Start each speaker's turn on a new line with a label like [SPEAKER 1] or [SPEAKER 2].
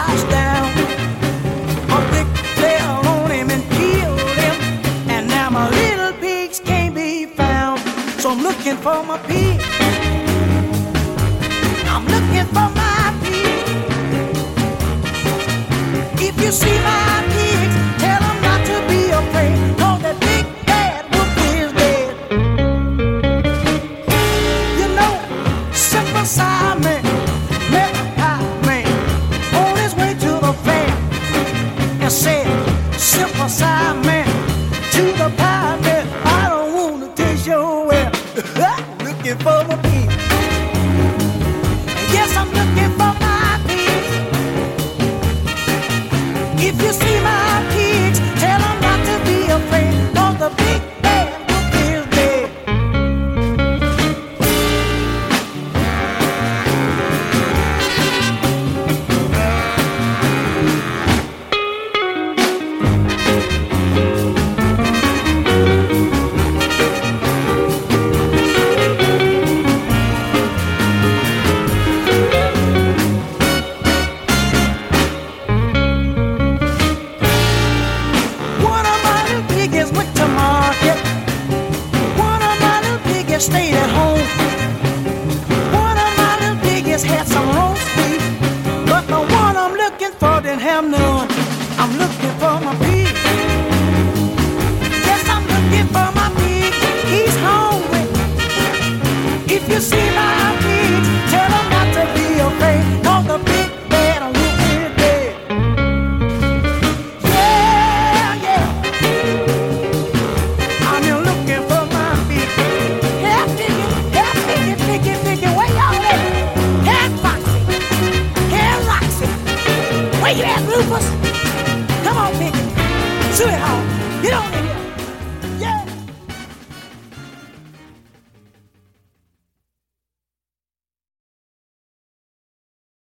[SPEAKER 1] marched down. A big fell on him and killed him. And now my little pigs can't be found. So I'm looking for my pig. I'm looking for my pig. If you see my pigs, tell them not to be afraid. Cause that big bad wolf is dead. You know, Simple Simon met a pie man on his way to the fair and said, Simple Simon to the pie man, I don't want to taste your well. I'm looking for my pig. Yes, I'm looking for my pigs. If you see my pigs, tell them not to be afraid. Cause the big bad wolf is dead. One of my little piggies went to market. One of my little piggies stayed at home. One of my little piggies had some roast beef, but the one I'm looking for didn't have none. I'm looking for my pig. Yes, I'm looking for my pig. He's hungry. If you see my pigs, tell him not to be afraid. Cause the big bad wolf is dead. Yeah, yeah. I'm here looking for my pig. Hey, Piggy, where y'all at? Hey, Foxy. Hey, Roxy. Where you at, Rufus? Come on, Piggy. Sweetheart, you don't